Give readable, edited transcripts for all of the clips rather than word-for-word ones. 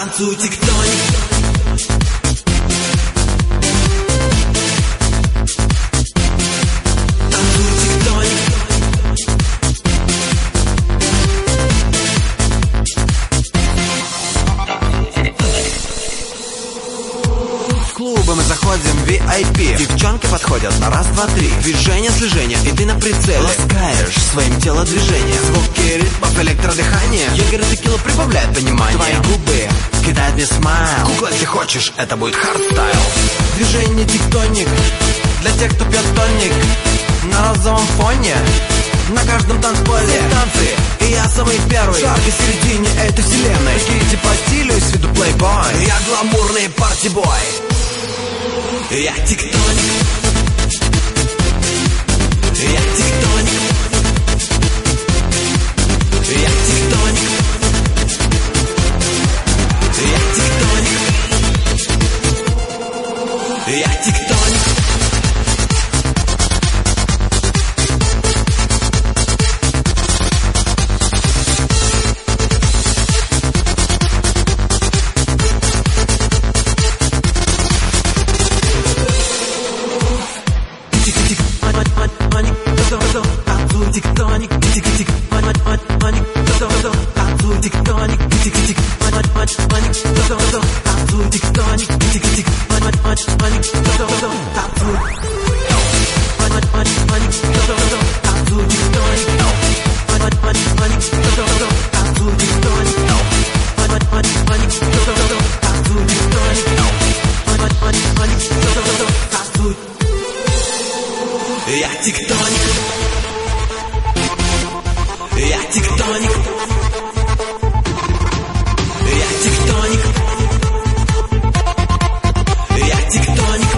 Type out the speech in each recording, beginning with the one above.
Танцуй, тектоник. В клубы мы заходим VIP, девчонки подходят на раз, два, три. Движение, слежение, и ты на прицеле. Ласкаешь своим телодвижением. Звуки ритмов, электродыхание. Егерь текила прибавляет понимание. Твои губы кидают мне смайл. Кукла, если хочешь, это будет хардстайл. Движение тектоник для тех, кто пьет тоник. На розовом фоне, на каждом танцполе танцы, и я самый первый. Шаг в середине этой вселенной. Кити по стилю и с виду плейбой. Я гламурный партибой. Я тектоник. Я тектоник. Я тектоник. Я тектоник. Я тектоник. Танцуй, тектоник, тик-тик, маник, танцуй, тектоник, тик-тик, маник, танцуй, тектоник, тик-тик, маник, танцуй, танцуй, тектоник, танцуй, танцуй. Я тектоник. Я тектоник. Я тектоник. Я тектоник.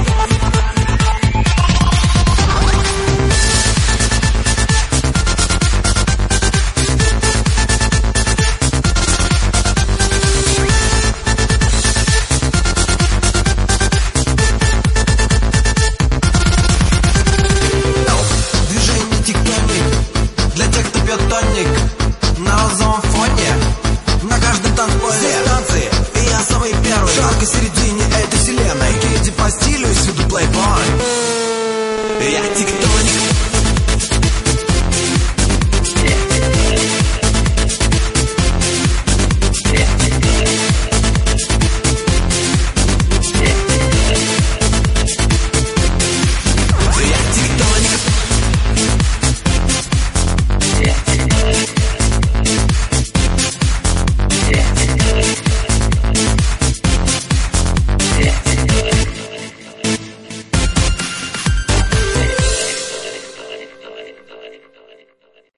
На розовом фоне, на каждом танцполе танцы, и я самый первый. Шаг в середине этой вселенной. Кити по стилю и с виду плейбой. Я тектоник.